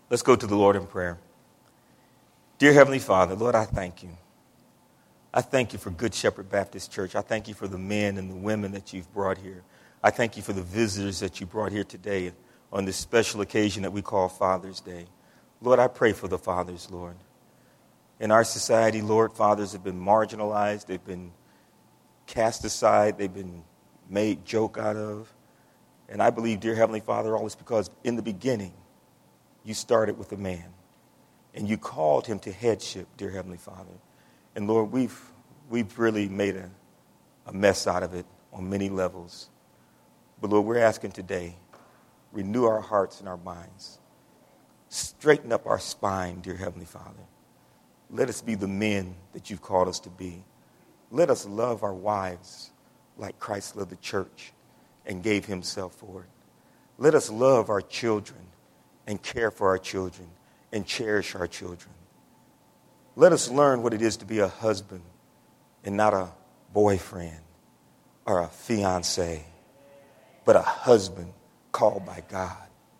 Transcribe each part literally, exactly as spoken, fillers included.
Let's go to the Lord in prayer. Dear Heavenly Father, Lord, I thank you. I thank you for Good Shepherd Baptist Church. I thank you for the men and the women that you've brought here. I thank you for the visitors that you brought here today on this special occasion that we call Father's Day. Lord, I pray for the fathers, Lord. In our society, Lord, fathers have been marginalized. They've been cast aside. They've been made joke out of. And I believe, dear Heavenly Father, always because in the beginning, you started with a man. And you called him to headship, dear Heavenly Father. And Lord, we've we've really made a, a mess out of it on many levels. But Lord, we're asking today, renew our hearts and our minds. Straighten up our spine, dear Heavenly Father. Let us be the men that you've called us to be. Let us love our wives like Christ loved the church and gave himself for it. Let us love our children and care for our children and cherish our children. Let us learn what it is to be a husband and not a boyfriend or a fiancé, but a husband called by God.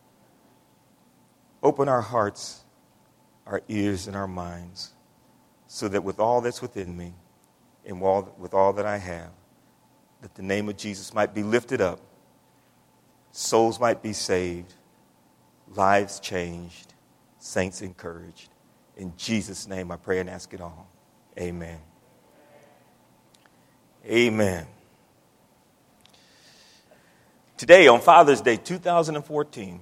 Open our hearts, our ears, and our minds so that with all that's within me and with all that I have, that the name of Jesus might be lifted up, souls might be saved, lives changed, saints encouraged. In Jesus' name I pray and ask it all. Amen. Amen. Today on Father's Day two thousand fourteen,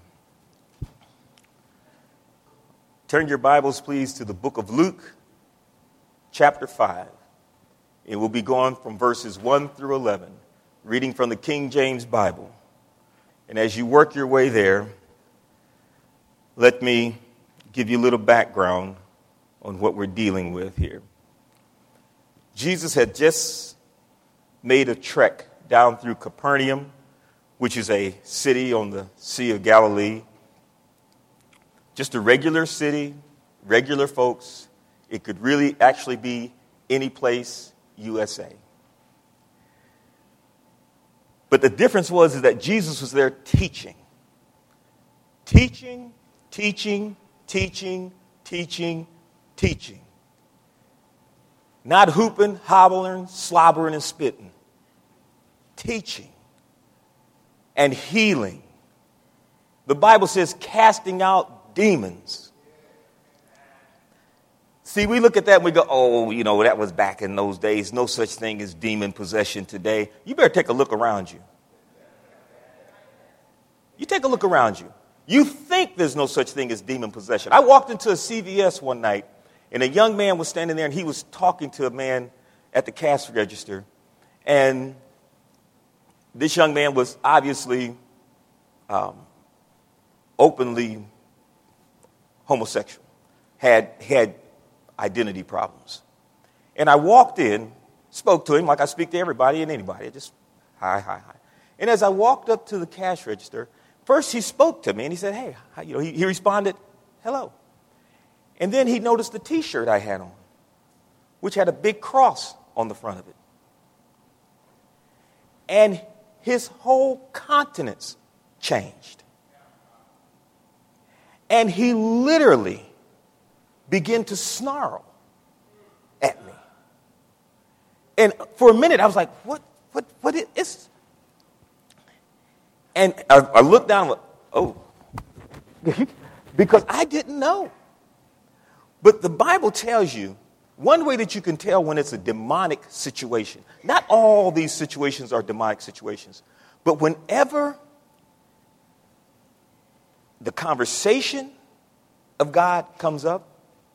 turn your Bibles please to the book of Luke, chapter five. And we'll be going from verses one through eleven, reading from the King James Bible. And as you work your way there, let me give you a little background on what we're dealing with here. Jesus had just made a trek down through Capernaum, which is a city on the Sea of Galilee. Just a regular city, regular folks. It could really actually be any place, U S A. But the difference was is that Jesus was there teaching. Teaching, teaching, teaching, teaching, teaching. Not hooping, hobbling, slobbering, and spitting. Teaching and healing. The Bible says casting out demons. See, we look at that and we go, oh, you know, that was back in those days. No such thing as demon possession today. You better take a look around you. You take a look around you. You think there's no such thing as demon possession. I walked into a C V S one night, and a young man was standing there, and he was talking to a man at the cash register. And this young man was obviously um, openly homosexual, had had identity problems. And I walked in, spoke to him like I speak to everybody and anybody. Just, hi, hi, hi. And as I walked up to the cash register, first he spoke to me and he said, hey, how, you know, he, he responded, hello. And then he noticed the T-shirt I had on, which had a big cross on the front of it. And his whole countenance changed. And he literally began to snarl at me. And for a minute, I was like, what, what, what is this? And I, I looked down, like, oh, because I didn't know. But the Bible tells you one way that you can tell when it's a demonic situation. Not all these situations are demonic situations, but whenever the conversation of God comes up,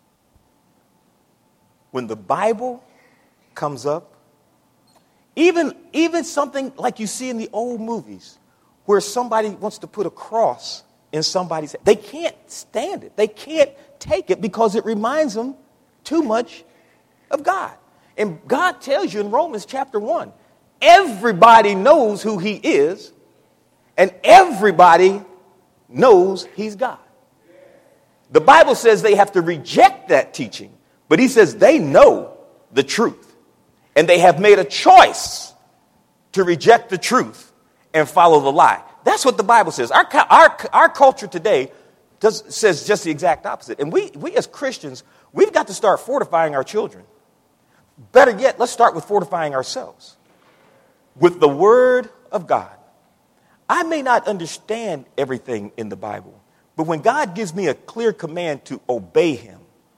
when the Bible comes up, even, even something like you see in the old movies where somebody wants to put a cross in somebody's head, they can't stand it. They can't take it because it reminds them too much of God. And God tells you in Romans chapter one, everybody knows who he is, and everybody knows he's God. The Bible says they have to reject that teaching, but he says they know the truth, and they have made a choice to reject the truth and follow the lie. That's what the Bible says. Our, our, our culture today does, says just the exact opposite. And we, we as Christians, we've got to start fortifying our children. Better yet, let's start with fortifying ourselves with the Word of God. I may not understand everything in the Bible, but when God gives me a clear command to obey him,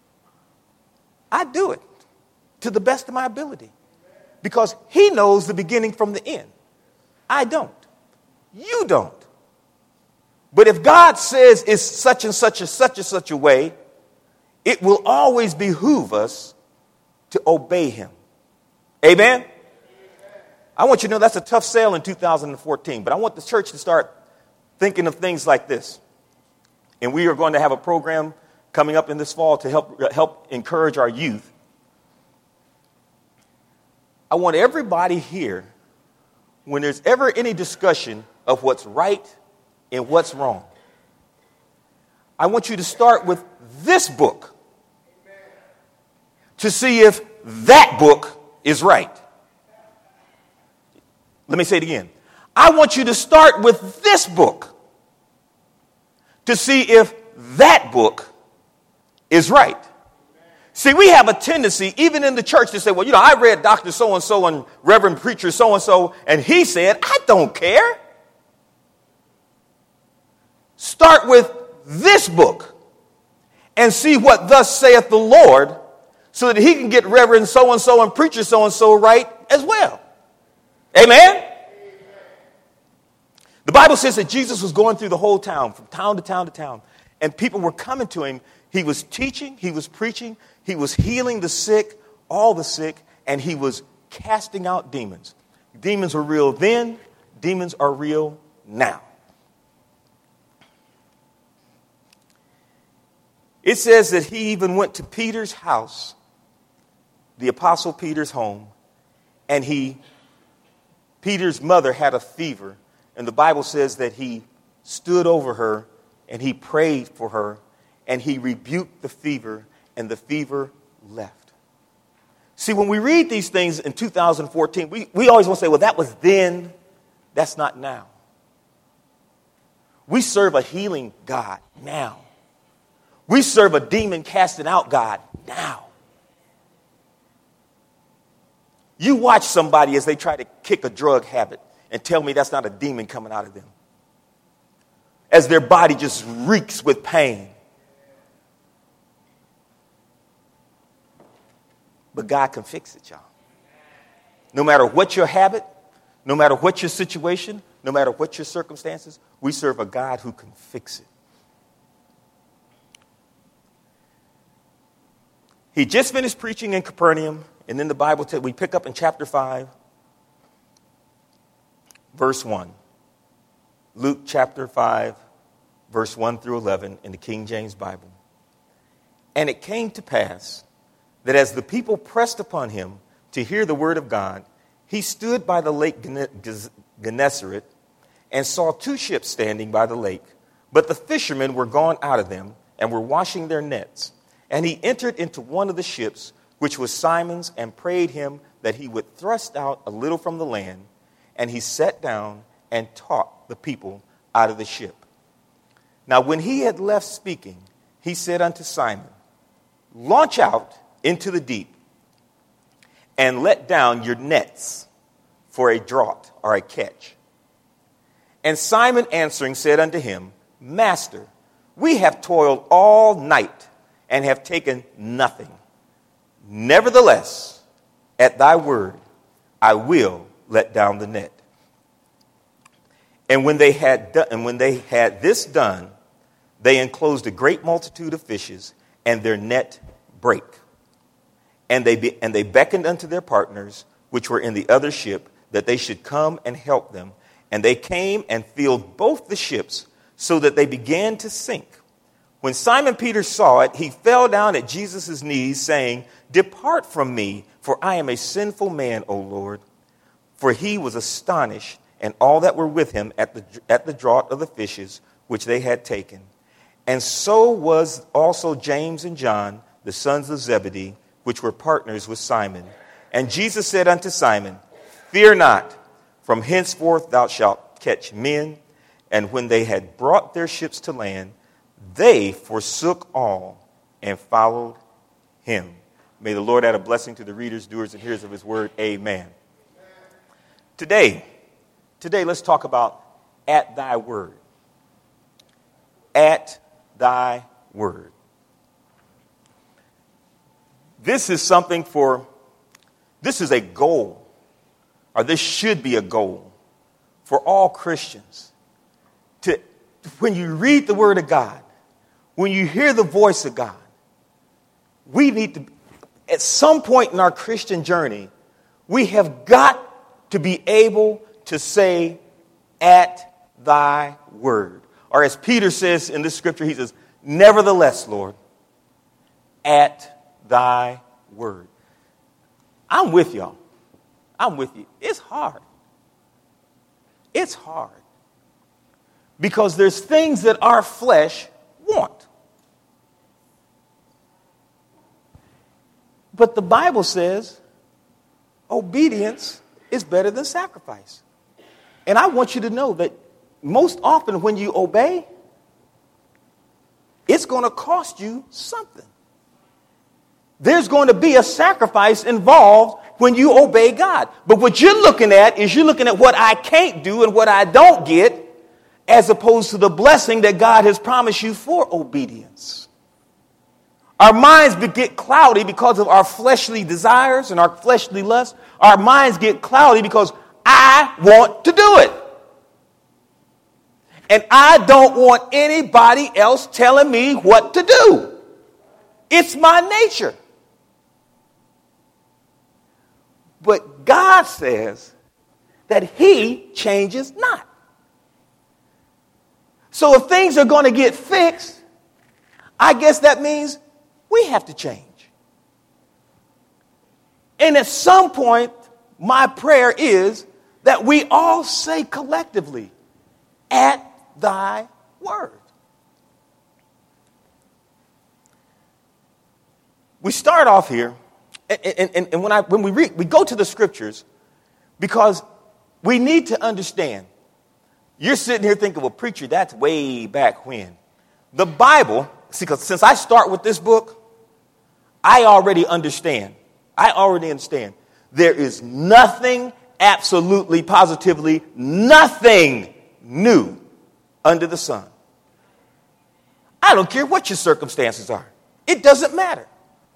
I do it to the best of my ability because he knows the beginning from the end. I don't. You don't. But if God says it's such and such and such and such a way, it will always behoove us to obey him. Amen? Amen. I want you to know that's a tough sale in two thousand fourteen, but I want the church to start thinking of things like this. And we are going to have a program coming up in this fall to help, help encourage our youth. I want everybody here, when there's ever any discussion of what's right and what's wrong, I want you to start with this book to see if that book is right. Let me say it again. I want you to start with this book to see if that book is right. See, we have a tendency, even in the church, to say, well, you know, I read Doctor So-and-so and Reverend Preacher So-and-so, and he said, I don't care. Start with this book and see what thus saith the Lord so that he can get Reverend So-and-so and Preacher So-and-so right as well. Amen? The Bible says that Jesus was going through the whole town, from town to town to town, and people were coming to him. He was teaching, he was preaching, he was healing the sick, all the sick, and he was casting out demons. Demons were real then, demons are real now. It says that he even went to Peter's house, the Apostle Peter's home, and he, Peter's mother had a fever, and the Bible says that he stood over her and he prayed for her and he rebuked the fever and the fever left. See, when we read these things in two thousand fourteen, we, we always want to say, well, that was then, that's not now. We serve a healing God now. We serve a demon casting out God now. You watch somebody as they try to kick a drug habit and tell me that's not a demon coming out of them. As their body just reeks with pain. But God can fix it, y'all. No matter what your habit, no matter what your situation, no matter what your circumstances, we serve a God who can fix it. He just finished preaching in Capernaum, and then the Bible, t- we pick up in chapter five, verse one. Luke chapter five, verse one through eleven in the King James Bible. And it came to pass that as the people pressed upon him to hear the word of God, he stood by the lake Gennesaret and saw two ships standing by the lake. But the fishermen were gone out of them and were washing their nets. And he entered into one of the ships, which was Simon's, and prayed him that he would thrust out a little from the land. And he sat down and taught the people out of the ship. Now when he had left speaking, he said unto Simon, launch out into the deep and let down your nets for a draught or a catch. And Simon answering said unto him, Master, we have toiled all night and have taken nothing. Nevertheless, at thy word, I will let down the net. And when they had done, and when they had this done, they enclosed a great multitude of fishes, and their net brake. And they be, and they beckoned unto their partners, which were in the other ship, that they should come and help them. And they came and filled both the ships, so that they began to sink. When Simon Peter saw it, he fell down at Jesus' knees, saying, Depart from me, for I am a sinful man, O Lord. For he was astonished, and all that were with him at the at the draught of the fishes which they had taken. And so was also James and John, the sons of Zebedee, which were partners with Simon. And Jesus said unto Simon, Fear not, from henceforth thou shalt catch men. And when they had brought their ships to land, they forsook all and followed him. May the Lord add a blessing to the readers, doers, and hearers of his word. Amen. Today, today let's talk about at thy word. At thy word. This is something for, this is a goal, or this should be a goal for all Christians. To, when you read the word of God, when you hear the voice of God, we need to, at some point in our Christian journey, we have got to be able to say, at thy word. Or as Peter says in this scripture, he says, nevertheless, Lord, at thy word. I'm with y'all. I'm with you. It's hard. It's hard. Because there's things that our flesh want. But the Bible says obedience is better than sacrifice. And I want you to know that most often when you obey, it's going to cost you something. There's going to be a sacrifice involved when you obey God. But what you're looking at is you're looking at what I can't do and what I don't get, as opposed to the blessing that God has promised you for obedience. Our minds get cloudy because of our fleshly desires and our fleshly lusts. Our minds get cloudy because I want to do it. And I don't want anybody else telling me what to do. It's my nature. But God says that he changes not. So if things are going to get fixed, I guess that means we have to change. And at some point, my prayer is that we all say collectively, at thy word. We start off here, and, and, and when I when we read, we go to the scriptures because we need to understand. You're sitting here thinking, well, preacher, that's way back when. The Bible, see, because since I start with this book, I already understand. I already understand. There is nothing, absolutely, positively, nothing new under the sun. I don't care what your circumstances are. It doesn't matter.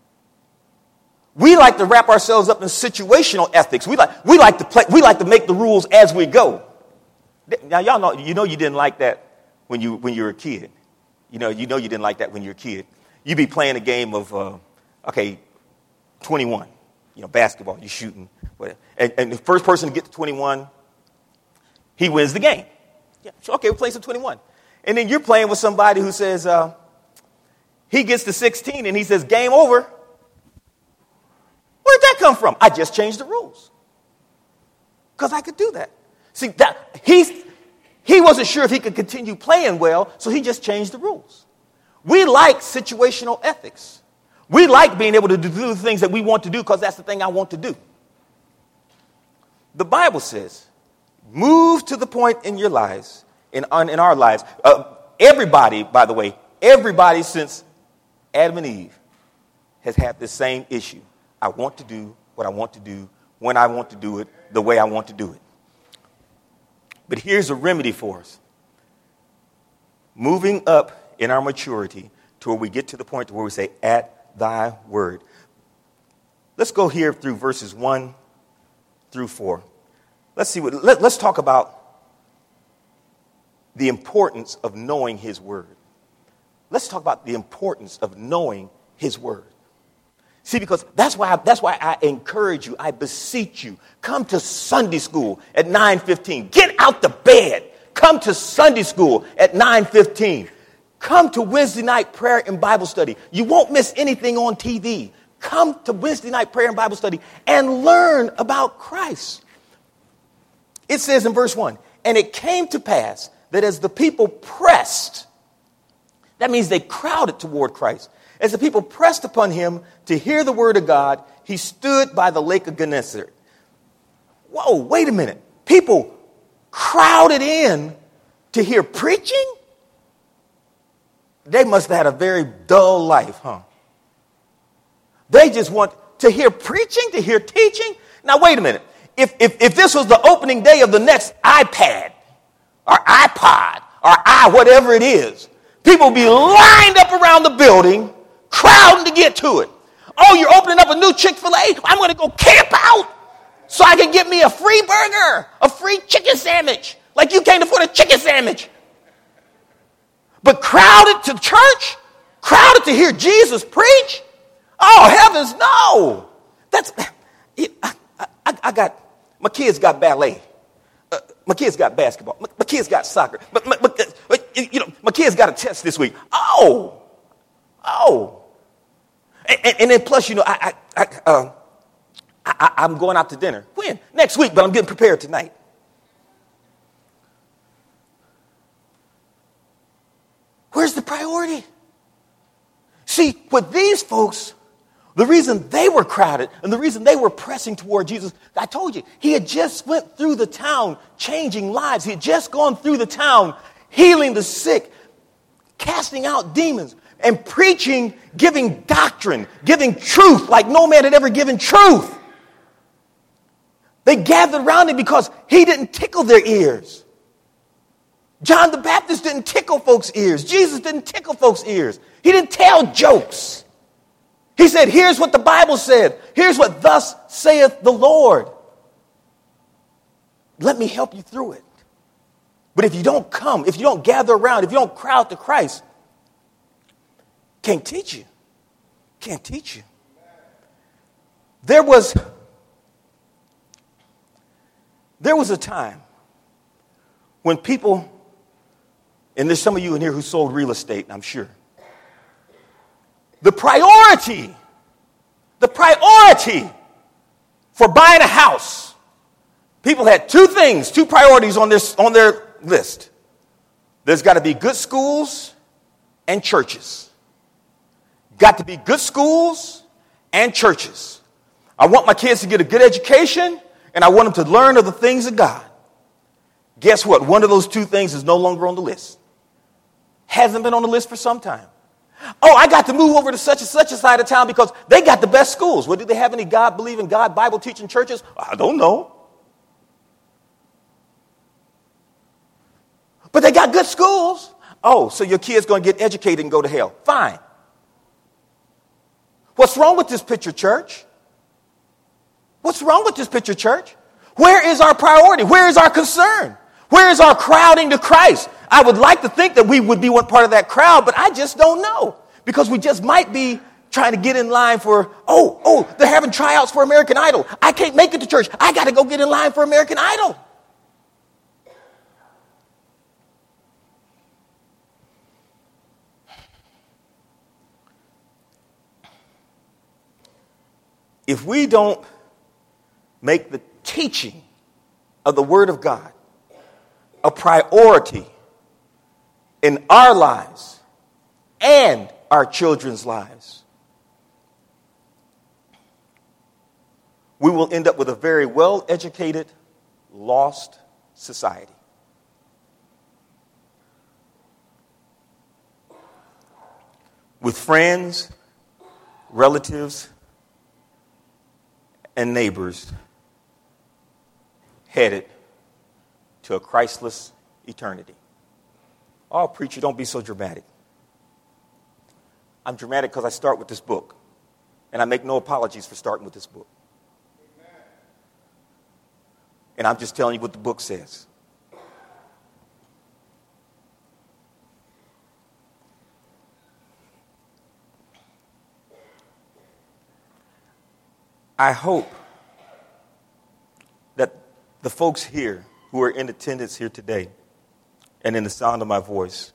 We like to wrap ourselves up in situational ethics. We like, we like to play, we like to make the rules as we go. Now, y'all know, you know you didn't like that when you when you were a kid. You know, you know you didn't like that when you were a kid. You'd be playing a game of, uh, okay, twenty-one, you know, basketball, you're shooting. Whatever. And, and the first person to get to twenty-one, he wins the game. Yeah, so, okay, we'll play some twenty-one. And then you're playing with somebody who says, uh, he gets to sixteen and he says, game over. Where did that come from? I just changed the rules. Because I could do that. See, that he's, he wasn't sure if he could continue playing well, so he just changed the rules. We like situational ethics. We like being able to do the things that we want to do because that's the thing I want to do. The Bible says, move to the point in your lives, in, in our lives. Uh, everybody, by the way, everybody since Adam and Eve has had this same issue. I want to do what I want to do, when I want to do it, the way I want to do it. But here's a remedy for us. Moving up in our maturity to where we get to the point where we say, at thy word. Let's go here through verses one through four. Let's see what, let, let's talk about the importance of knowing his word. Let's talk about the importance of knowing his word. See, because that's why I, that's why I encourage you, I beseech you, come to Sunday school at nine fifteen. Get out the bed. Come to Sunday school at nine fifteen. Come to Wednesday night prayer and Bible study. You won't miss anything on T V. Come to Wednesday night prayer and Bible study and learn about Christ. It says in verse one, and it came to pass that as the people pressed, that means they crowded toward Christ. As the people pressed upon him to hear the word of God, he stood by the lake of Gennesaret. Whoa, wait a minute. People crowded in to hear preaching? they must have had a very dull life, huh? They just want to hear preaching, to hear teaching. Now, wait a minute. If, if, if this was the opening day of the next iPad or iPod or i whatever it is, people would be lined up around the building, crowding to get to it. Oh, you're opening up a new Chick-fil-A? I'm going to go camp out so I can get me a free burger, a free chicken sandwich, like you can't afford a chicken sandwich. But crowded to church, crowded to hear Jesus preach? Oh, heavens, no. That's, I, I, I got, my kids got ballet. Uh, my kids got basketball. My, my kids got soccer. My, my, my, you know, my kids got a test this week. Oh, oh. And, and, and then plus, you know, I, I, I, uh, I, I'm going out to dinner. When? Next week, but I'm getting prepared tonight. Where's the priority? See, with these folks, the reason they were crowded and the reason they were pressing toward Jesus, I told you, he had just went through the town changing lives. He had just gone through the town healing the sick, casting out demons, and preaching, giving doctrine, giving truth like no man had ever given truth. They gathered around him because he didn't tickle their ears. John the Baptist didn't tickle folks' ears. Jesus didn't tickle folks' ears. He didn't tell jokes. He said, here's what the Bible said. Here's what thus saith the Lord. Let me help you through it. But if you don't come, if you don't gather around, if you don't crowd to Christ, can't teach you. Can't teach you. There was, there was a time when people, and there's some of you in here who sold real estate, I'm sure. The priority, the priority for buying a house, people had two things, two priorities on their, on their list. There's got to be good schools and churches. Got to be good schools and churches. I want my kids to get a good education, and I want them to learn of the things of God. Guess what? One of those two things is no longer on the list. Hasn't been on the list for some time. Oh, I got to move over to such and such a side of town because they got the best schools. Well, do they have any God-believing, God, Bible-teaching churches? I don't know. But they got good schools. Oh, so your kid's going to get educated and go to hell. Fine. What's wrong with this picture, church? What's wrong with this picture, church? Where is our priority? Where is our concern? Where is our crowding to Christ? I would like to think that we would be one part of that crowd, but I just don't know. Because we just might be trying to get in line for, oh, oh, they're having tryouts for American Idol. I can't make it to church. I got to go get in line for American Idol. If we don't make the teaching of the Word of God a priority in our lives and our children's lives, we will end up with a very well-educated, lost society. With friends, relatives, and neighbors headed to a Christless eternity. Oh, preacher, don't be so dramatic. I'm dramatic because I start with this book, and I make no apologies for starting with this book. Amen. And I'm just telling you what the book says. I hope that the folks here who are in attendance here today and in the sound of my voice,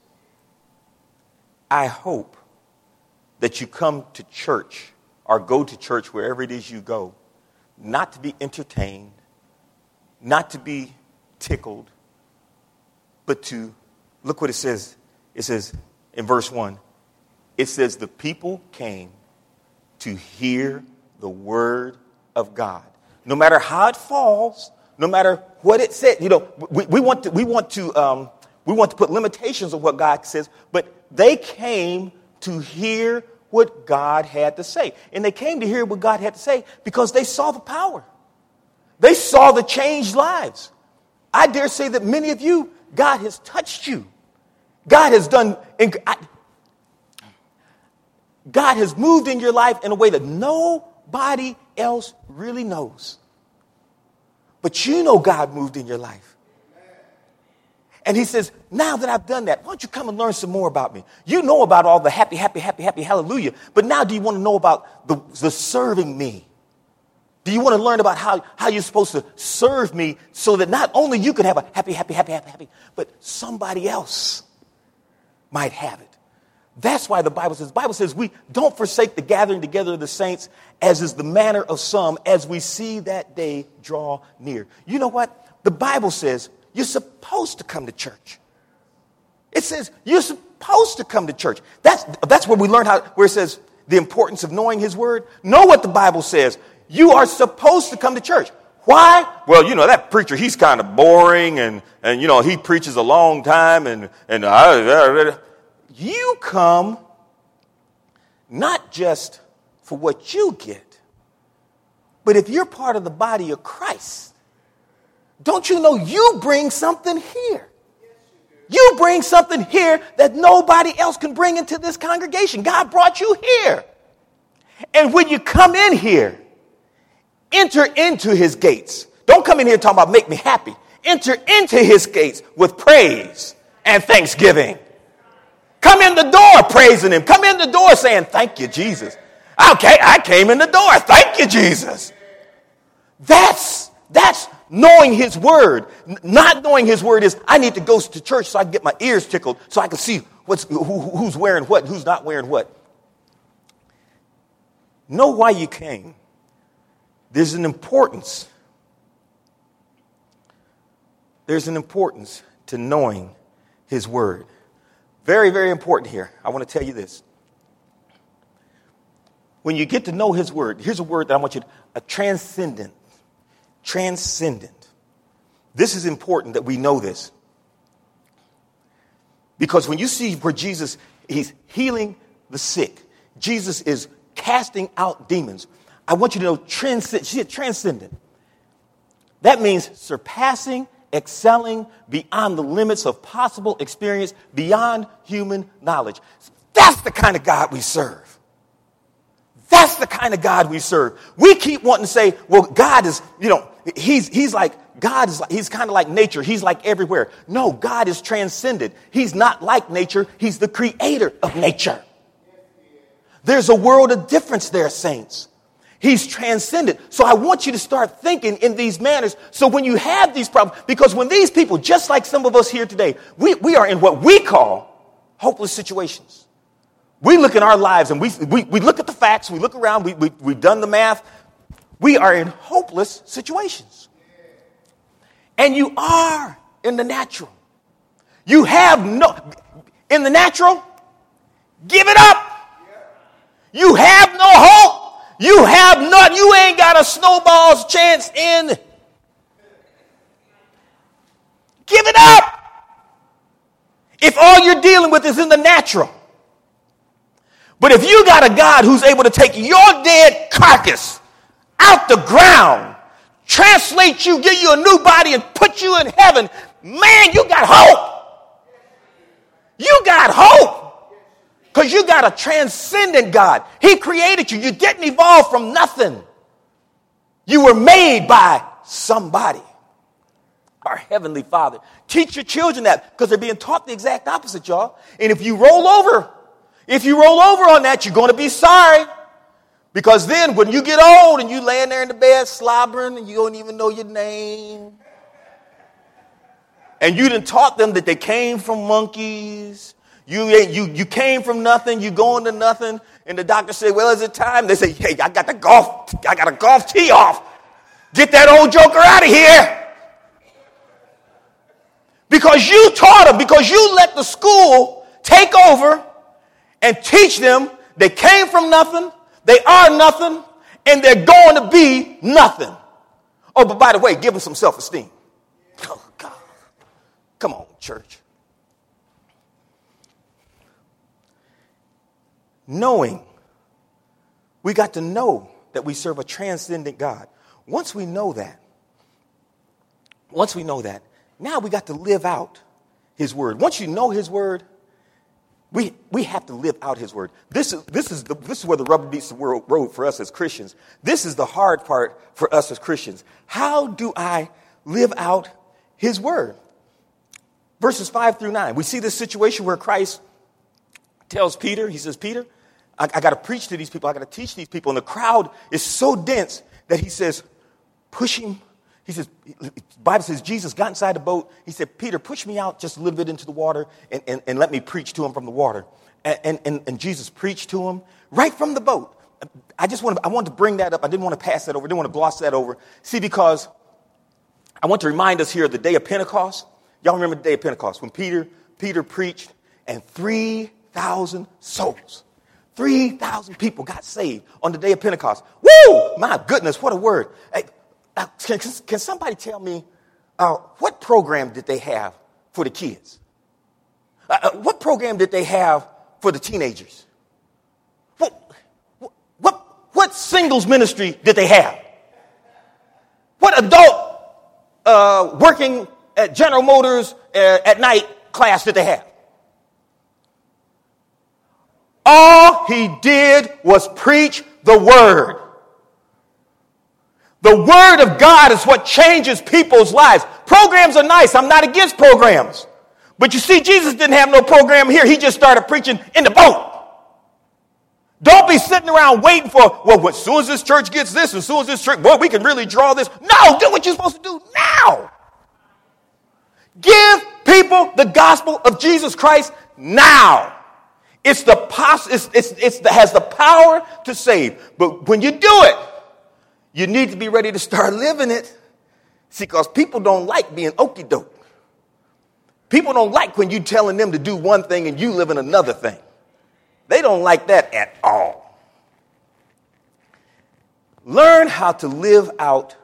I hope that you come to church or go to church wherever it is you go, not to be entertained, not to be tickled, but to, look what it says. It says in verse one, it says the people came to hear the word of God. No matter how it falls, no matter what it said, you know, we, we want to we want to um, we want to put limitations on what God says, but They came to hear what God had to say. And they came to hear what God had to say because they saw the power. They saw the changed lives. I dare say that many of you, God has touched you. God has done, God has moved in your life in a way that nobody else really knows. But you know God moved in your life. And he says, now that I've done that, why don't you come and learn some more about me? You know about all the happy, happy, happy, happy, hallelujah. But now do you want to know about the, the serving me? Do you want to learn about how, how you're supposed to serve me so that not only you can have a happy, happy, happy, happy, happy, but somebody else might have it. That's why the Bible says, the Bible says we don't forsake the gathering together of the saints, as is the manner of some, as we see that day draw near. You know what? The Bible says you're supposed to come to church. It says you're supposed to come to church. That's, that's where we learn how, where it says the importance of knowing his word. Know what the Bible says. You are supposed to come to church. Why? Well, you know, that preacher, he's kind of boring and, and, you know, he preaches a long time and, and, uh, you come not just for what you get, but if you're part of the body of Christ, don't you know you bring something here? You bring something here that nobody else can bring into this congregation. God brought you here. And when you come in here, enter into his gates. Don't come in here talking about make me happy. Enter into his gates with praise and thanksgiving. Come in the door praising him. Come in the door saying, thank you, Jesus. Okay, I came in the door. Thank you, Jesus. That's, that's knowing his word. Not knowing his word is I need to go to church so I can get my ears tickled so I can see what's, who, who's wearing what, who's not wearing what. Know why you came. There's an importance. There's an importance to knowing his word. Very, very important here. I want to tell you this. When you get to know his word, here's a word that I want you to, a transcendent. Transcendent. This is important that we know this. Because when you see where Jesus, he's healing the sick. Jesus is casting out demons. I want you to know transcend, transcendent. That means surpassing, excelling beyond the limits of possible experience, beyond human knowledge. That's the kind of God we serve. That's the kind of God we serve. We keep wanting to say, well, God is, you know, he's, he's like, God is, he's kind of like nature. He's like everywhere. No, God is transcendent. He's not like nature. He's the creator of nature. There's a world of difference there, saints. He's transcendent. So I want you to start thinking in these manners. So when you have these problems, because when these people, just like some of us here today, we, we are in what we call hopeless situations. We look in our lives and we, we, we look at the facts. We look around. We, we, we've done the math. We are in hopeless situations. And you are in the natural. You have no, in the natural, give it up. You have no hope. You have not, you ain't got a snowball's chance in. Give it up. If all you're dealing with is in the natural. But if you got a God who's able to take your dead carcass out the ground, translate you, give you a new body and put you in heaven, man, you got hope. You got hope. Because you got a transcendent God. He created you. You didn't evolve from nothing. You were made by somebody. Our Heavenly Father. Teach your children that because they're being taught the exact opposite, y'all. And if you roll over, if you roll over on that, you're going to be sorry. Because then when you get old and you laying there in the bed slobbering and you don't even know your name. And you done taught them that they came from monkeys. You, you, you came from nothing, you going to nothing, and the doctor said, well, is it time? They say, hey, I got the golf, I got a golf tee off. Get that old joker out of here. Because you taught them, because you let the school take over and teach them they came from nothing, they are nothing, and they're going to be nothing. Oh, but by the way, give them some self-esteem. Oh, God. Come on, church. knowing. We got to know that we serve a transcendent God. Once we know that, once we know that, now we got to live out his word. Once you know his word, we we have to live out his word. This is this is the this is where the rubber meets the road for us as Christians. This is the hard part for us as Christians. How do I live out his word? Verses five through nine. We see this situation where Christ tells Peter, he says, Peter, I, I got to preach to these people. I got to teach these people. And the crowd is so dense that he says, push him. He says, the Bible says Jesus got inside the boat. He said, Peter, push me out just a little bit into the water and, and, and let me preach to him from the water. And, and, and Jesus preached to him right from the boat. I just want to, I wanted to bring that up. I didn't want to pass that over. I didn't want to gloss that over. See, because I want to remind us here of the day of Pentecost. Y'all remember the day of Pentecost when Peter, Peter preached and three thousand souls, three thousand people got saved on the day of Pentecost. Woo! My goodness, what a word. Hey, Uh, can, can somebody tell me uh, what program did they have for the kids? Uh, uh, what program did they have for the teenagers? What, what, what singles ministry did they have? What adult uh, working at General Motors uh, at night class did they have? All he did was preach the word. The word of God is what changes people's lives. Programs are nice. I'm not against programs. But you see, Jesus didn't have no program here. He just started preaching in the boat. Don't be sitting around waiting for, well, as soon as this church gets this, as soon as this church, boy, we can really draw this. No, do what you're supposed to do now. Give people the gospel of Jesus Christ now. It's the poss- it's, it's, it's the, has the power to save. But when you do it, you need to be ready to start living it. See, because people don't like being okie doke. People don't like when you're telling them to do one thing and you live in another thing. They don't like that at all. Learn how to live out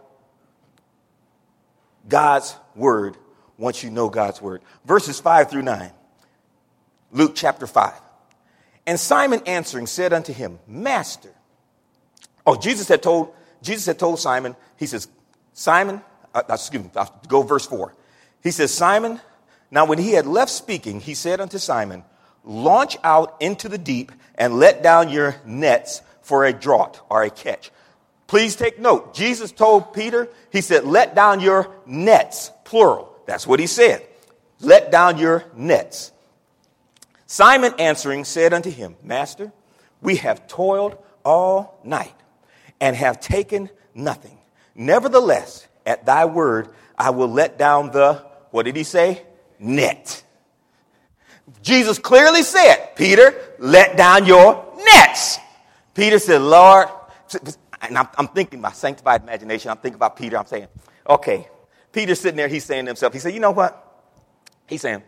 God's word once you know God's word. Verses five through nine. Luke chapter five. And Simon answering said unto him, Master. Oh, Jesus had told Jesus had told Simon, he says, Simon, uh, excuse me, I'll go verse four. He says, Simon, now when he had left speaking, he said unto Simon, launch out into the deep and let down your nets for a draught or a catch. Please take note. Jesus told Peter, he said, let down your nets, plural. That's what he said. Let down your nets. Simon answering said unto him, Master, we have toiled all night and have taken nothing. Nevertheless, at thy word, I will let down the, what did he say? Net. Jesus clearly said, Peter, let down your nets. Peter said, Lord, and I'm, I'm thinking my sanctified imagination. I'm thinking about Peter. I'm saying, okay, Peter's sitting there. He's saying to himself, he said, you know what? He's saying,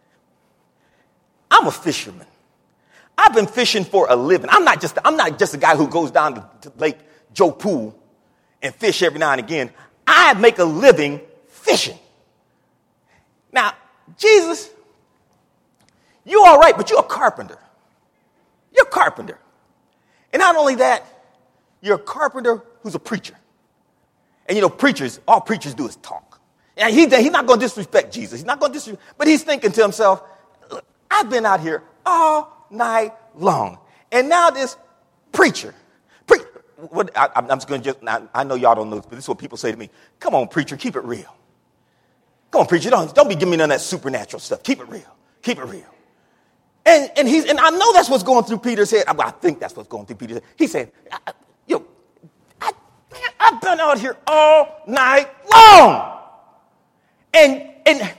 I'm a fisherman. I've been fishing for a living. I'm not just, I'm not just a guy who goes down to, to Lake Joe Pool and fish every now and again. I make a living fishing. Now, Jesus, you all right, but you're a carpenter. You're a carpenter. And not only that, you're a carpenter who's a preacher. And you know, preachers, all preachers do is talk. And he, he's not going to disrespect Jesus. He's not going to disrespect, but he's thinking to himself, look, I've been out here all night long. And now this preacher, pre- what, I, I'm just going to just, I, I know y'all don't know this, but this is what people say to me. Come on, preacher, keep it real. Come on, preacher, don't, don't be giving me none of that supernatural stuff. Keep it real. Keep it real. And and he's and I know that's what's going through Peter's head. I, I think that's what's going through Peter's head. He said, I, yo, I, I've been out here all night long. And, and,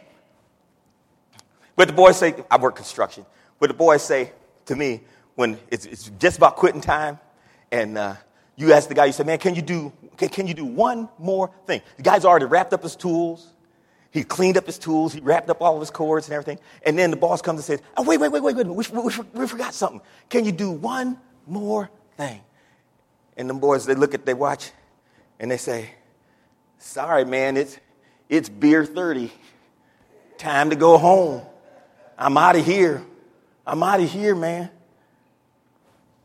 but the boys say, I work construction. But the boys say to me, when it's, it's just about quitting time, and uh, you ask the guy, you say, man, can you do, can, can you do one more thing? The guy's already wrapped up his tools. He cleaned up his tools. He wrapped up all of his cords and everything. And then the boss comes and says, oh, wait, wait, wait, wait, wait. We, we, we forgot something. Can you do one more thing? And the boys, they look at their watch and they say, sorry, man, it's, it's beer thirty. Time to go home. I'm out of here. I'm out of here, man.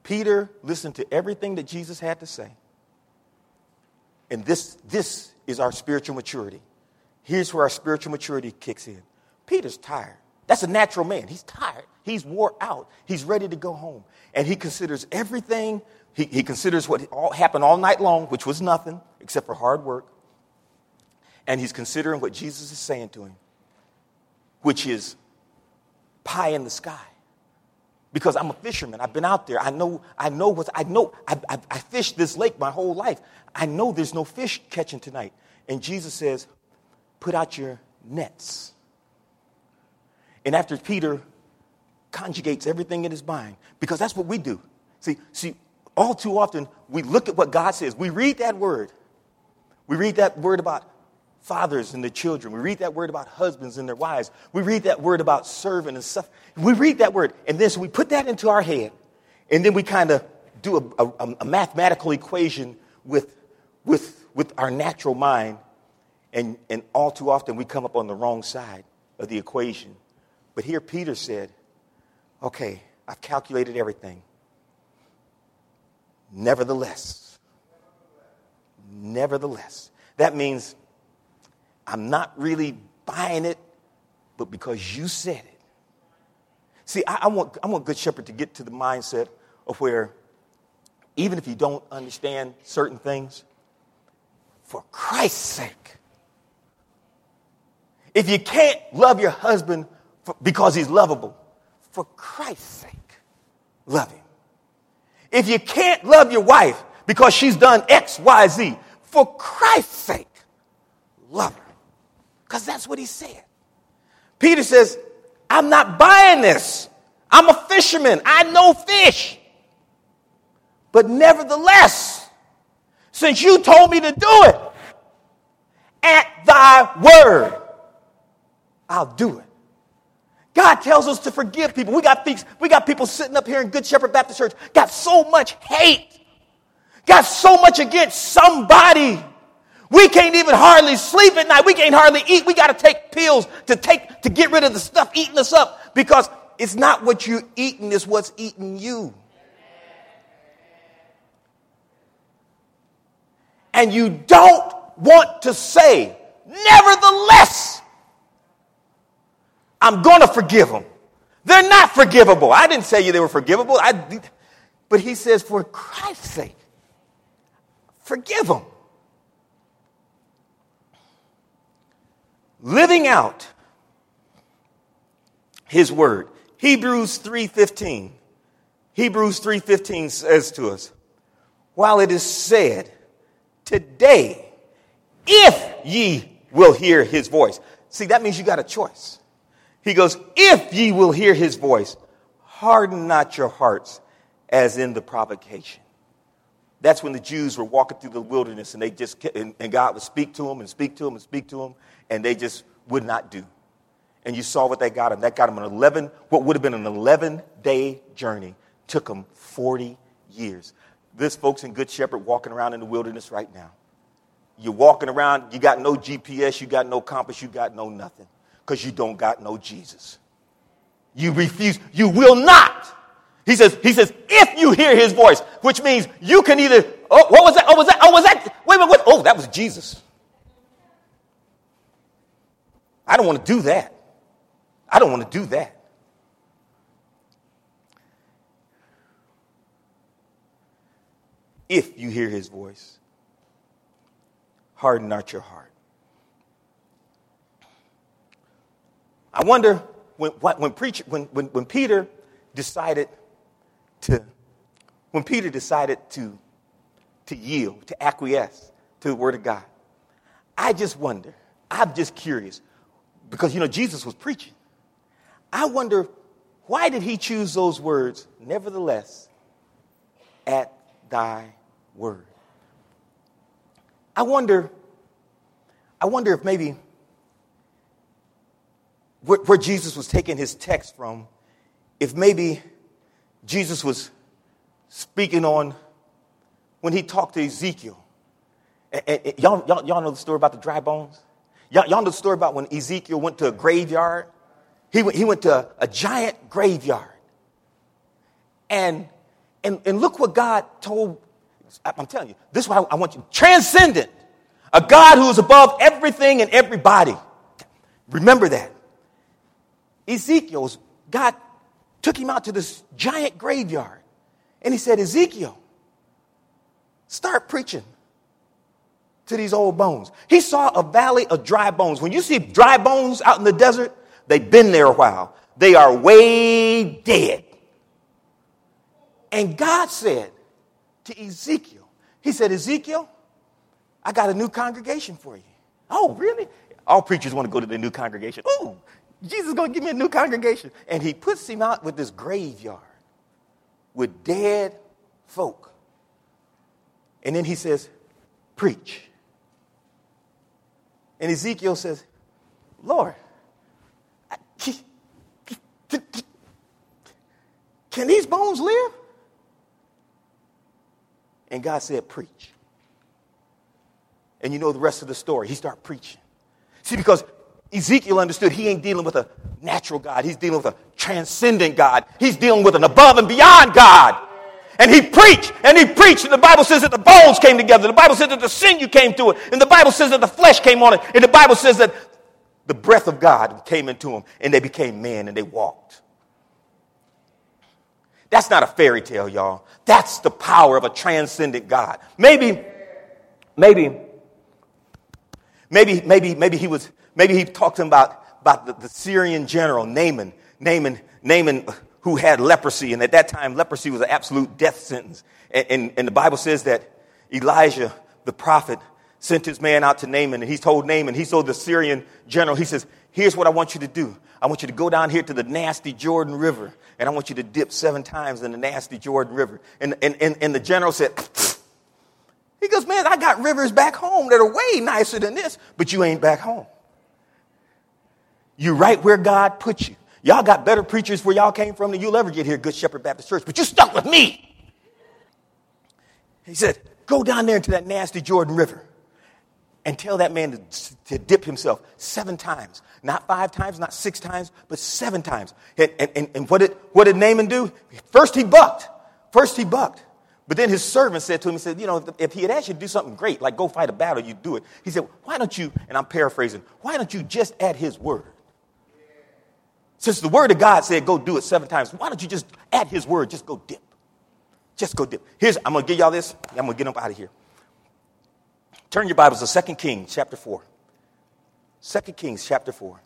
Peter listened to everything that Jesus had to say. And this, this is our spiritual maturity. Here's where our spiritual maturity kicks in. Peter's tired. That's a natural man. He's tired. He's wore out. He's ready to go home. And he considers everything. He, he considers what all happened all night long, which was nothing except for hard work. And he's considering what Jesus is saying to him, which is pie in the sky. Because I'm a fisherman. I've been out there. I know, I know what, I know, I, I, I fished this lake my whole life. I know there's no fish catching tonight. And Jesus says, put out your nets. And after Peter conjugates everything in his mind, because that's what we do. See, see, all too often we look at what God says. We read that word. We read that word about fathers and their children. We read that word about husbands and their wives. We read that word about serving and stuff. We read that word, and then so we put that into our head, and then we kind of do a, a, a mathematical equation with, with, with our natural mind, and, and all too often we come up on the wrong side of the equation. But here Peter said, okay, I've calculated everything. Nevertheless, nevertheless, that means I'm not really buying it, but because you said it. See, I, I want I want Good Shepherd to get to the mindset of where even if you don't understand certain things, for Christ's sake, if you can't love your husband for, because he's lovable, for Christ's sake, love him. If you can't love your wife because she's done X, Y, Z, for Christ's sake, love her. Because that's what he said. Peter says, I'm not buying this. I'm a fisherman. I know fish. But nevertheless, since you told me to do it, at thy word, I'll do it. God tells us to forgive people. We got, these, we got people sitting up here in Good Shepherd Baptist Church, got so much hate, got so much against somebody. We can't even hardly sleep at night. We can't hardly eat. We got to take pills to take to get rid of the stuff eating us up, because it's not what you're eating, it's what's eating you. And you don't want to say, nevertheless, I'm going to forgive them. They're not forgivable. I didn't say you they were forgivable. I, but he says, for Christ's sake, forgive them. Living out his word. Hebrews three fifteen. Hebrews three fifteen says to us, while it is said, today, if ye will hear his voice. See, that means you got a choice. He goes, if ye will hear his voice, harden not your hearts as in the provocation. That's when the Jews were walking through the wilderness, and they just and, and God would speak to them and speak to them and speak to them, and they just would not do. And you saw what that got them. That got them an eleven, what would have been an eleven-day journey, took them forty years. This folks in Good Shepherd walking around in the wilderness right now. You're walking around, you got no G P S, you got no compass, you got no nothing, because you don't got no Jesus. You refuse, you will not. He says, he says, if you hear his voice, which means you can either, oh, what was that? Oh, was that? Oh, was that? Wait, wait, wait. Oh, that was Jesus. I don't want to do that. I don't want to do that. If you hear his voice, harden not your heart. I wonder when when preacher when when, when Peter decided to when Peter decided to to yield, to acquiesce to the word of God. I just wonder, I'm just curious, because you know Jesus was preaching. I wonder, why did he choose those words, nevertheless, at thy word? I wonder, I wonder if maybe where, where Jesus was taking his text from, if maybe Jesus was speaking on when he talked to Ezekiel. And, and, and y'all, y'all, y'all know the story about the dry bones? Y'all, y'all know the story about when Ezekiel went to a graveyard? He went, he went to a, a giant graveyard. And And, and look what God told, I'm telling you, this is why I want you, transcendent, a God who is above everything and everybody. Remember that. Ezekiel's, God took him out to this giant graveyard. And he said, Ezekiel, start preaching to these old bones. He saw a valley of dry bones. When you see dry bones out in the desert, they've been there a while. They are way dead. And God said to Ezekiel, he said, Ezekiel, I got a new congregation for you. Oh, really? All preachers want to go to the new congregation. Oh, Jesus is going to give me a new congregation. And he puts him out with this graveyard with dead folk. And then he says, preach. And Ezekiel says, Lord, can these bones live? And God said, preach. And you know the rest of the story. He started preaching. See, because Ezekiel understood he ain't dealing with a natural God. He's dealing with a transcendent God. He's dealing with an above and beyond God. And he preached, and he preached, and the Bible says that the bones came together. The Bible says that the sinew came to it, and the Bible says that the flesh came on it, and the Bible says that the breath of God came into them, and they became men, and they walked. That's not a fairy tale, y'all. That's the power of a transcendent God. Maybe, maybe, maybe, maybe, maybe he was, maybe he talked to him about, about the, the Syrian general, Naaman, Naaman, Naaman, who had leprosy. And at that time, leprosy was an absolute death sentence. And, and, and the Bible says that Elijah, the prophet, sent his man out to Naaman, and he told Naaman, he told the Syrian general, he says, here's what I want you to do. I want you to go down here to the nasty Jordan River, and I want you to dip seven times in the nasty Jordan River. And, and, and, and the general said, he goes, man, I got rivers back home that are way nicer than this, but you ain't back home. You're right where God put you. Y'all got better preachers where y'all came from than you'll ever get here, Good Shepherd Baptist Church, but you stuck with me. He said, go down there into that nasty Jordan River and tell that man to, to dip himself seven times. Not five times, not six times, but seven times. And, and, and what did, what did Naaman do? First he bucked. First he bucked. But then his servant said to him, he said, you know, if, if he had asked you to do something great, like go fight a battle, you'd do it. He said, why don't you, and I'm paraphrasing, why don't you just add his word? Since the word of God said go do it seven times, why don't you just add his word, just go dip. Just go dip. Here's, I'm going to give y'all this. I'm going to get up out of here. Turn your Bibles to Second Kings chapter four. Second Kings chapter four.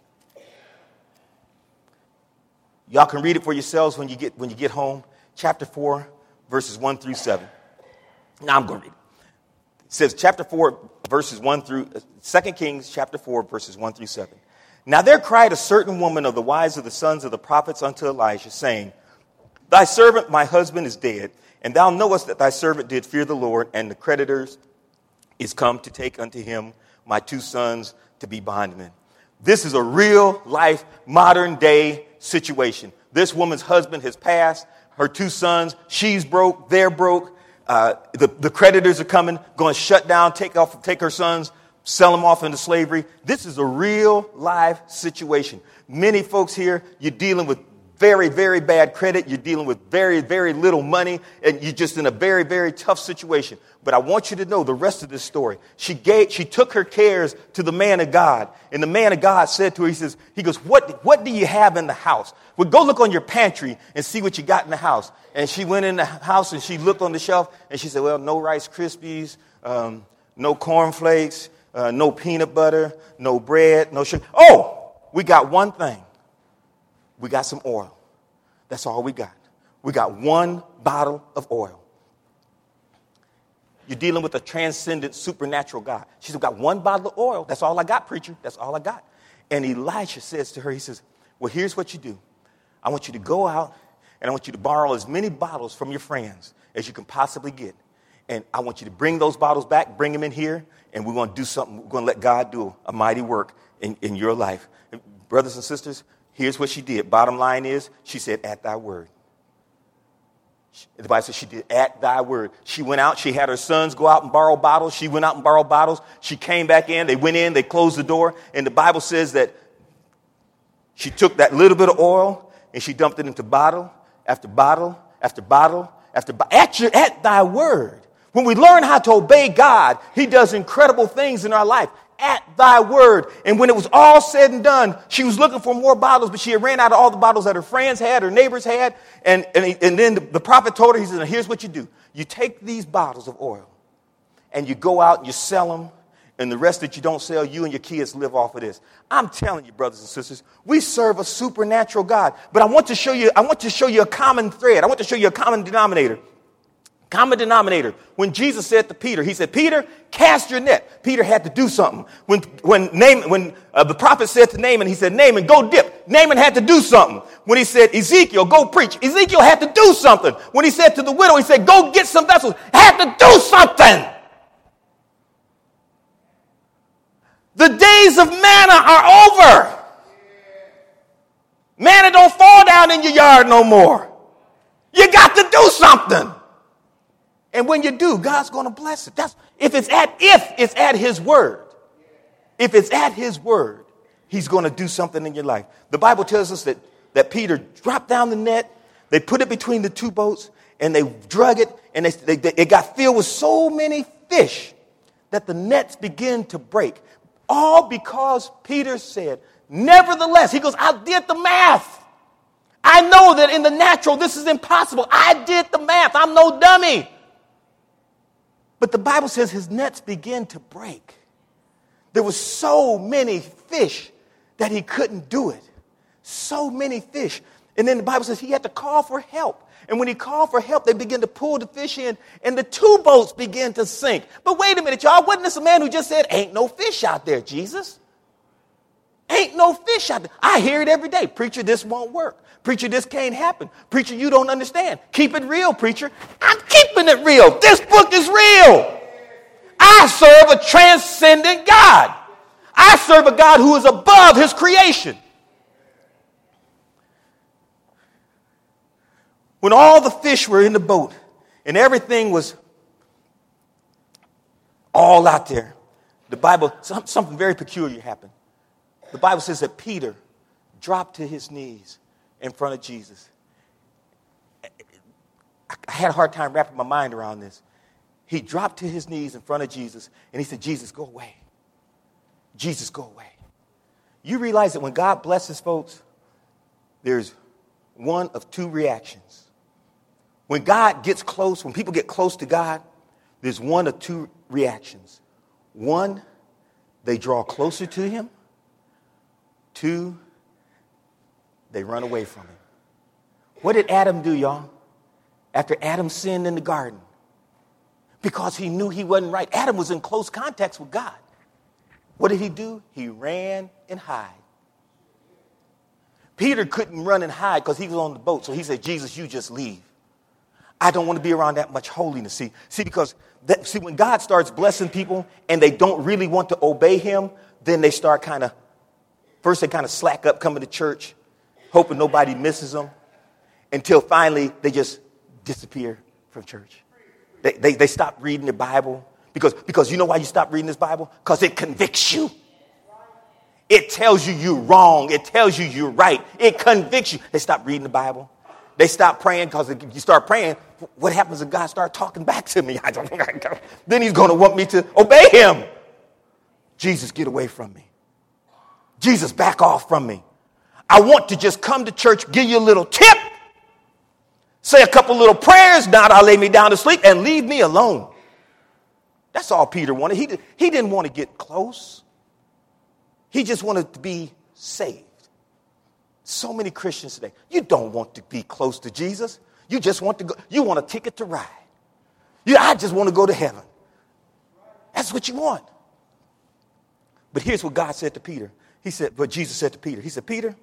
Y'all can read it for yourselves when you get when you get home. Chapter four, verses one through seven. Now I'm going to read it. It says chapter four, verses one through, Second Kings chapter four, verses one through seven. Now there cried a certain woman of the wives of the sons of the prophets unto Elijah, saying, thy servant, my husband, is dead, and thou knowest that thy servant did fear the Lord, and the creditors is come to take unto him my two sons to be bondmen. This is a real life, modern day situation. This woman's husband has passed. Her two sons, she's broke, they're broke. Uh, the, the creditors are coming, going to shut down, take off, take her sons, sell them off into slavery. This is a real life situation. Many folks here, you're dealing with very, very bad credit. You're dealing with very, very little money, and you're just in a very, very tough situation. But I want you to know the rest of this story. She gave, she took her cares to the man of God, and the man of God said to her, he says, he goes, what, what do you have in the house? Well, go look on your pantry and see what you got in the house. And she went in the house and she looked on the shelf, and she said, well, no Rice Krispies, um, no cornflakes, uh, no peanut butter, no bread, no sugar. Oh, we got one thing. We got some oil. That's all we got. We got one bottle of oil. You're dealing with a transcendent, supernatural God. She's got one bottle of oil. That's all I got, preacher. That's all I got. And Elisha says to her, he says, well, here's what you do. I want you to go out, and I want you to borrow as many bottles from your friends as you can possibly get. And I want you to bring those bottles back, bring them in here, and we're going to do something. We're going to let God do a mighty work in, in your life. Brothers and sisters, here's what she did. Bottom line is, she said, at thy word. The Bible says she did at thy word. She went out. She had her sons go out and borrow bottles. She went out and borrowed bottles. She came back in. They went in. They closed the door. And the Bible says that she took that little bit of oil and she dumped it into bottle after bottle after bottle after at, your, at thy word. When we learn how to obey God, he does incredible things in our life. At thy word. And when it was all said and done, she was looking for more bottles, but she had ran out of all the bottles that her friends had, her neighbors had. And, and, and then the, the prophet told her, he said, here's what you do. You take these bottles of oil and you go out and you sell them. And the rest that you don't sell, you and your kids live off of this. I'm telling you, brothers and sisters, we serve a supernatural God. But I want to show you, I want to show you a common thread. I want to show you a common denominator. Common denominator. When Jesus said to Peter, he said, Peter, cast your net. Peter had to do something. When when Naaman, when uh, the prophet said to Naaman, he said, Naaman, go dip. Naaman had to do something. When he said, Ezekiel, go preach. Ezekiel had to do something. When he said to the widow, he said, go get some vessels. Had to do something. The days of manna are over. Manna don't fall down in your yard no more. You got to do something. And when you do, God's going to bless it. That's if it's at if it's at his word. If it's at his word, he's going to do something in your life. The Bible tells us that, that Peter dropped down the net. They put it between the two boats and they drug it. And they, they, they, it got filled with so many fish that the nets began to break. All because Peter said, nevertheless, he goes, I did the math. I know that in the natural, this is impossible. I did the math. I'm no dummy. But the Bible says his nets began to break. There were so many fish that he couldn't do it. So many fish. And then the Bible says he had to call for help. And when he called for help, they began to pull the fish in, and the two boats began to sink. But wait a minute, y'all. Wasn't this a man who just said, ain't no fish out there, Jesus? Ain't no fish out there. I hear it every day. Preacher, this won't work. Preacher, this can't happen. Preacher, you don't understand. Keep it real, preacher. I'm keeping it real. This book is real. I serve a transcendent God. I serve a God who is above his creation. When all the fish were in the boat and everything was all out there, the Bible, something very peculiar happened. The Bible says that Peter dropped to his knees in front of Jesus. I had a hard time wrapping my mind around this. He dropped to his knees in front of Jesus and he said, Jesus, go away. Jesus, go away. You realize that when God blesses folks, there's one of two reactions. When God gets close, when people get close to God, there's one of two reactions. One, they draw closer to him. Two, they run away from him. What did Adam do, y'all? After Adam sinned in the garden, because he knew he wasn't right. Adam was in close contact with God. What did he do? He ran and hid. Peter couldn't run and hide because he was on the boat. So he said, Jesus, you just leave. I don't want to be around that much holiness. See, see because that, see, when God starts blessing people and they don't really want to obey him, then they start kind of, first they kind of slack up coming to church, hoping nobody misses them, until finally they just disappear from church. They, they, they stop reading the Bible. Because, because you know why you stop reading this Bible? Because it convicts you. It tells you you're wrong. It tells you you're right. It convicts you. They stop reading the Bible. They stop praying because if you start praying, what happens if God starts talking back to me? I don't think I can. Then he's going to want me to obey him. Jesus, get away from me. Jesus, back off from me. I want to just come to church, give you a little tip, say a couple little prayers, now I'll lay me down to sleep and leave me alone. That's all Peter wanted. He, did, he didn't want to get close. He just wanted to be saved. So many Christians today, you don't want to be close to Jesus. You just want to go, you want a ticket to ride. You, I just want to go to heaven. That's what you want. But here's what God said to Peter. He said, what Jesus said to Peter. He said, Peter,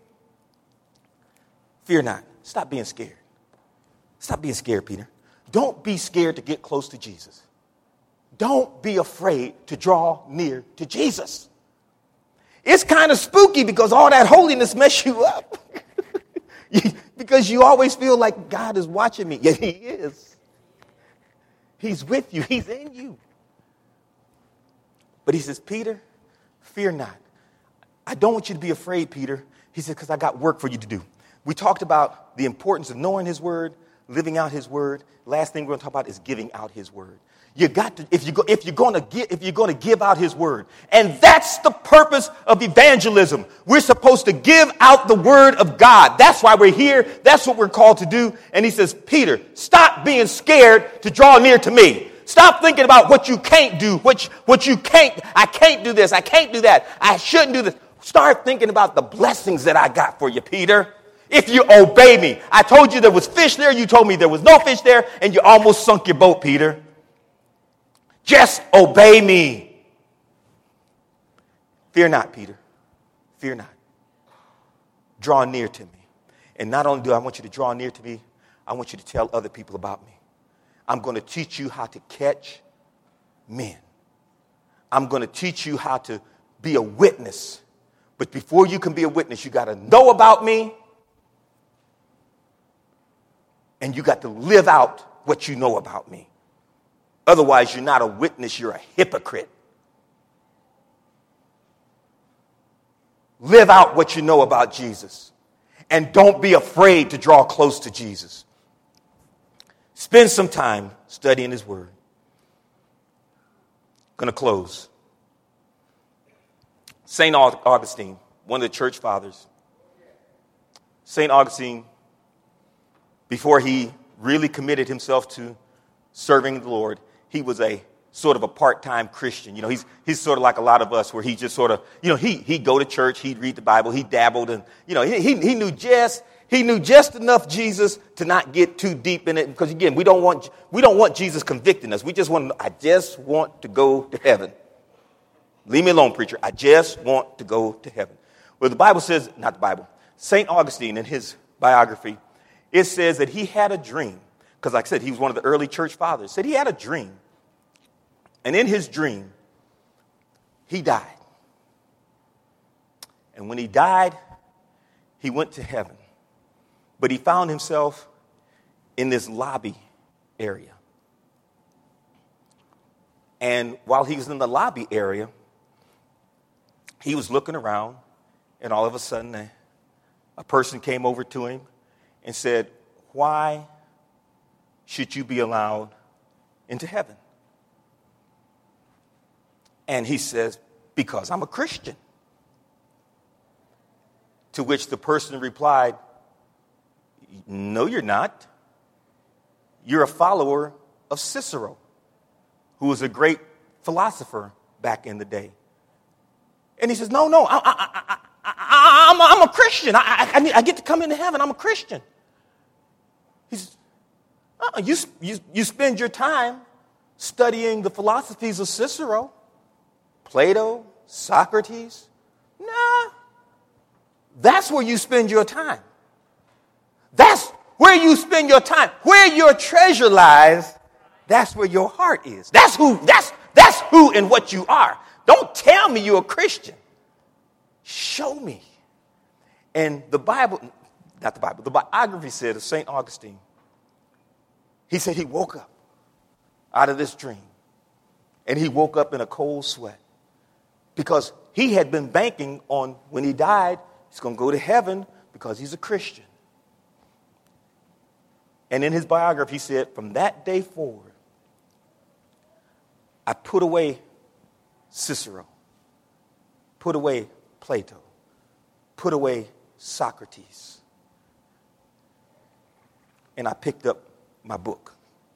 fear not. Stop being scared. Stop being scared, Peter. Don't be scared to get close to Jesus. Don't be afraid to draw near to Jesus. It's kind of spooky because all that holiness mess you up. Because you always feel like God is watching me. Yeah, he is. He's with you. He's in you. But he says, Peter, fear not. I don't want you to be afraid, Peter. He said, because I got work for you to do. We talked about the importance of knowing his word, living out his word. Last thing we're going to talk about is giving out his word. You got to, if you go, if you're going to give, if you're going to give out his word, and that's the purpose of evangelism. We're supposed to give out the word of God. That's why we're here. That's what we're called to do. And he says, Peter, stop being scared to draw near to me. Stop thinking about what you can't do, what you, what you can't. I can't do this. I can't do that. I shouldn't do this. Start thinking about the blessings that I got for you, Peter. If you obey me. I told you there was fish there. You told me there was no fish there, and you almost sunk your boat, Peter. Just obey me. Fear not, Peter. Fear not. Draw near to me. And not only do I want you to draw near to me, I want you to tell other people about me. I'm going to teach you how to catch men. I'm going to teach you how to be a witness. But before you can be a witness, you got to know about me. And you got to live out what you know about me. Otherwise, you're not a witness, you're a hypocrite. Live out what you know about Jesus. And don't be afraid to draw close to Jesus. Spend some time studying his word. Going to close. Saint Augustine, one of the church fathers. Saint Augustine, before he really committed himself to serving the Lord, he was a sort of a part-time Christian. You know, he's he's sort of like a lot of us where he just sort of, you know, he he'd go to church, he'd read the Bible, he dabbled, and, you know, he, he, he knew just he knew just enough Jesus to not get too deep in it. Because, again, we don't want we don't want Jesus convicting us. We just want to, I just want to go to heaven. Leave me alone, preacher. I just want to go to heaven. Well, the Bible says, not the Bible, Saint Augustine in his biography, it says that he had a dream. Because like I said, he was one of the early church fathers. Said he had a dream. And in his dream, he died. And when he died, he went to heaven. But he found himself in this lobby area. And while he was in the lobby area, he was looking around, and all of a sudden a, a person came over to him and said, "Why should you be allowed into heaven?" And he says, "Because I'm a Christian." To which the person replied, "No, you're not. You're a follower of Cicero, who was a great philosopher back in the day." And he says, "No, no, I, I, I, I, I'm, I'm a Christian. I, I, I, need, I get to come into heaven. I'm a Christian." He says, uh-uh, you, you, you spend your time studying the philosophies of Cicero, Plato, Socrates. Nah, that's where you spend your time. That's where you spend your time. Where your treasure lies, that's where your heart is. That's who, that's, that's who and what you are. Don't tell me you're a Christian. Show me. And the Bible, not the Bible, the biography said of Saint Augustine, he said he woke up out of this dream. And he woke up in a cold sweat. Because he had been banking on when he died, he's going to go to heaven because he's a Christian. And in his biography, he said, from that day forward, I put away Cicero, put away Plato, put away Socrates, and I picked up my book.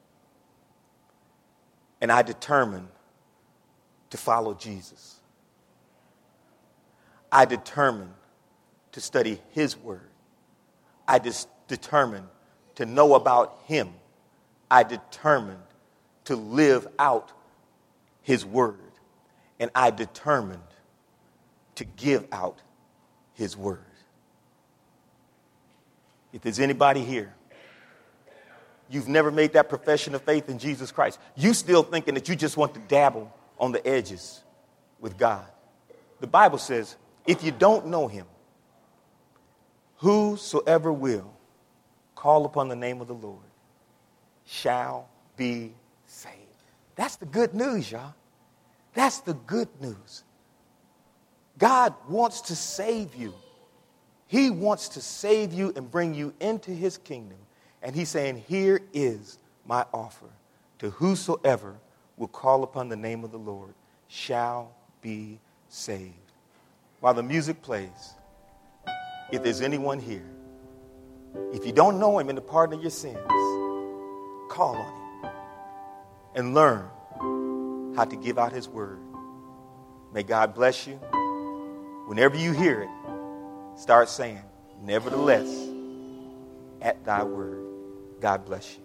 And I determined to follow Jesus. I determined to study his word. I just determined to know about him. I determined to live out his word. And I determined to give out his word. If there's anybody here, you've never made that profession of faith in Jesus Christ, you still thinking that you just want to dabble on the edges with God. The Bible says, if you don't know him, whosoever will call upon the name of the Lord shall be saved. That's the good news, y'all. That's the good news. God wants to save you. He wants to save you and bring you into his kingdom. And he's saying, here is my offer. To whosoever will call upon the name of the Lord shall be saved. While the music plays, if there's anyone here, if you don't know him in the pardon of your sins, call on him and learn how to give out his word. May God bless you. Whenever you hear it, start saying, nevertheless, at thy word. God bless you.